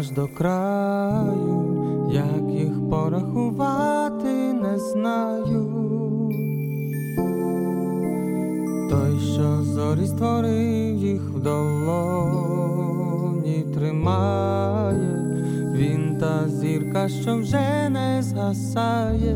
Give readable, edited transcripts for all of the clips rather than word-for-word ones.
аж до краю, як їх порахувати не знаю. Той, що зорі створив, їх в долоні тримає, він та зірка, що вже не згасає.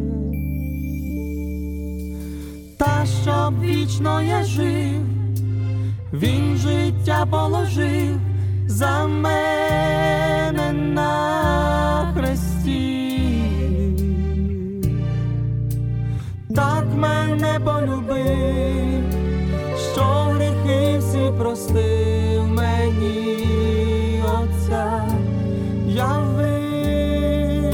Та щоб вічно я жив, він життя положив за мене на хресті. Так мене полюбив, що гріхи всі простив мені Отця явив.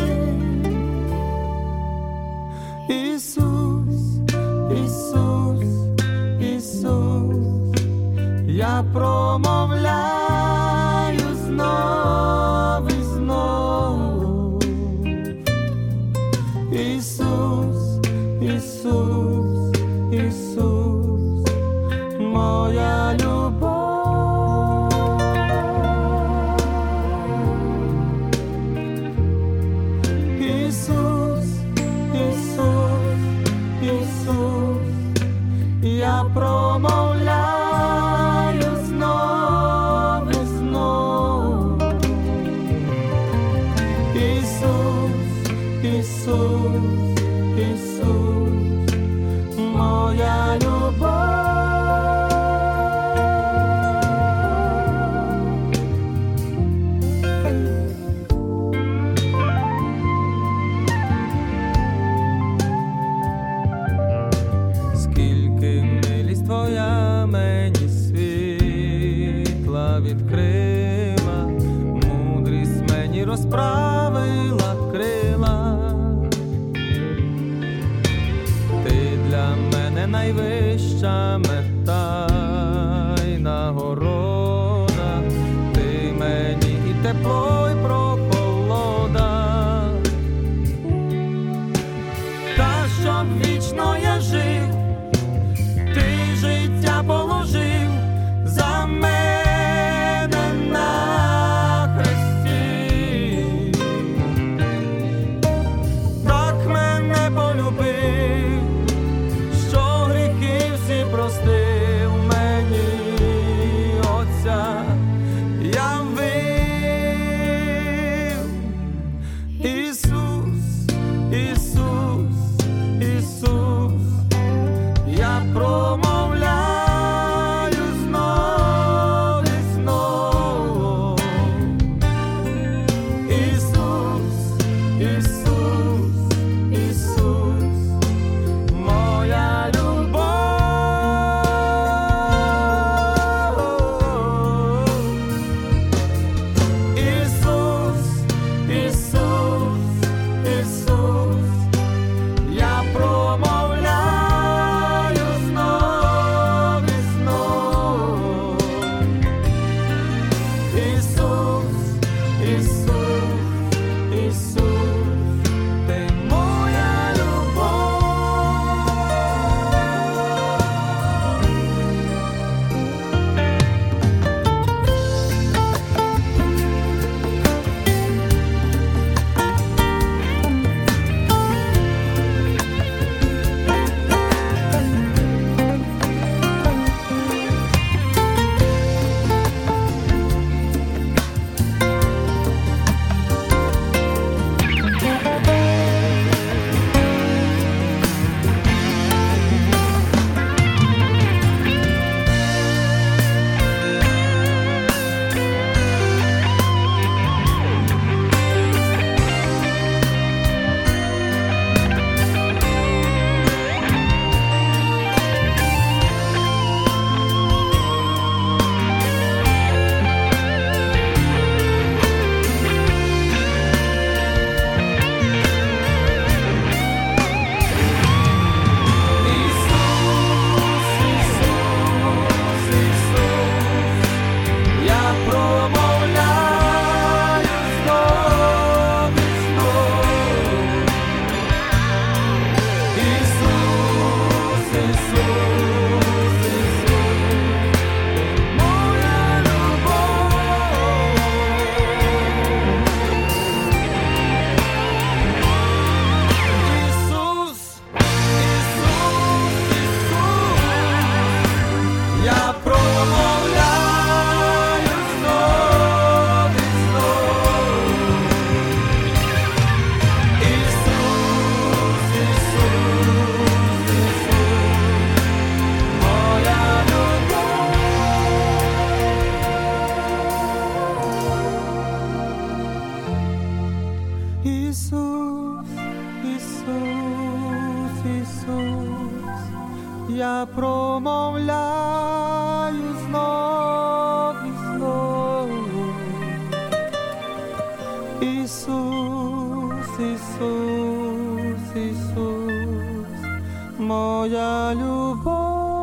Ісус, Ісус, Ісус, я промовляю знов і знов. Ісус, Ісус, Ісус, моя любов. Ісус, Ісус, Ісус, я промовляю знов і знов. Ісус, Ісус, Ісус, моя любов. Скільки милість твоя мені світла відкрила, мудрість мені розправила крила. Ти для мене найвища мета й нагорода, ти мені і тепло, й прохолода. Та щоб вічно я жив, ти життя положив за мене на хресті. Так мене полюбив, що гріхи всі простив мені Отця явив. Ісус, Ісус, Ісус, я промовляю знов і знов. Ісус, Ісус, Ісус, моя любов.